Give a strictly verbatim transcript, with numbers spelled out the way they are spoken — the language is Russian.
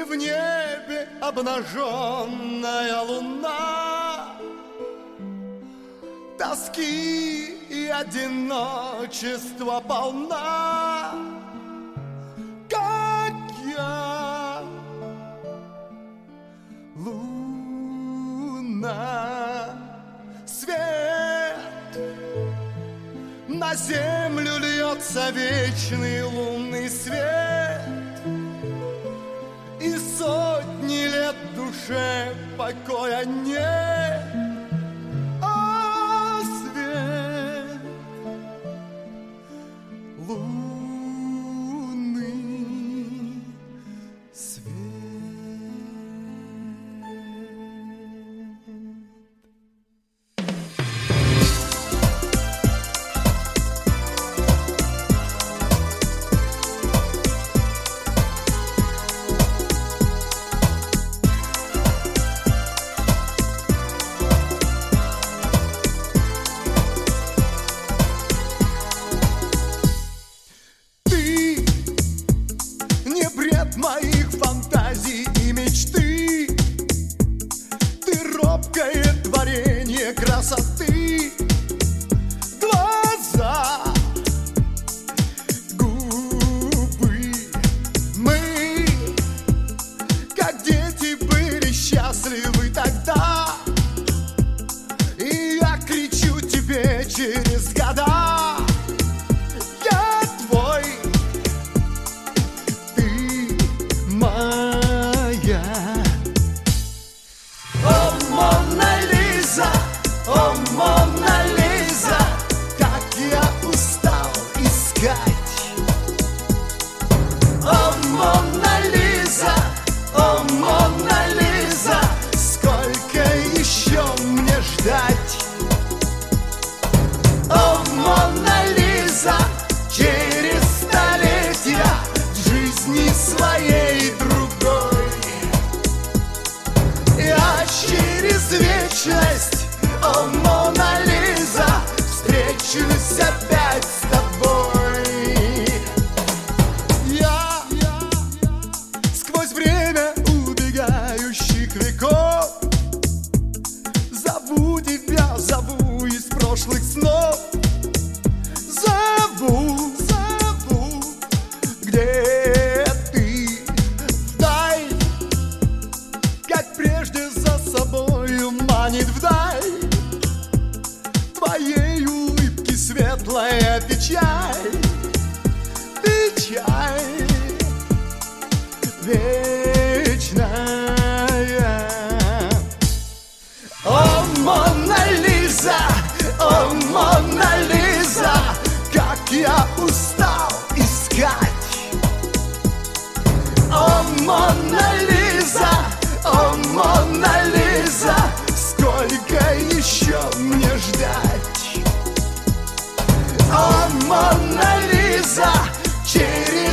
в небе обнаженная луна, тоски и одиночества полна, как я, луна. Свет на землю льется вечный лунный свет, и сотни лет душе покоя нет. А свет лунный свет. Моих фантазий и мечты, ты робкое творение красоты. Глаза, губы, мы, как дети, были счастливы тогда. И я кричу тебе через года: я твой, моя. О, Мона Лиза, о, Мона Лиза, как я устал искать. О, Мона Лиза, о, Мона Лиза, сколько еще мне ждать? О, Мона Лиза, через столетия в жизни своей другой я через вечность, о, Мона Лиза, встречусь опять с тобой. Я, я, я сквозь время убегающих веков зову тебя, зову из прошлых снов. Зову, зову, где прежде за собою манит вдаль. Твоей улыбки светлая печаль, печаль вечная. О, Мона Лиза, о, Мона Лиза, как я устал искать. О, Мона Лиза, о, Мона Лиза, сколько еще мне ждать? О, Мона Лиза, через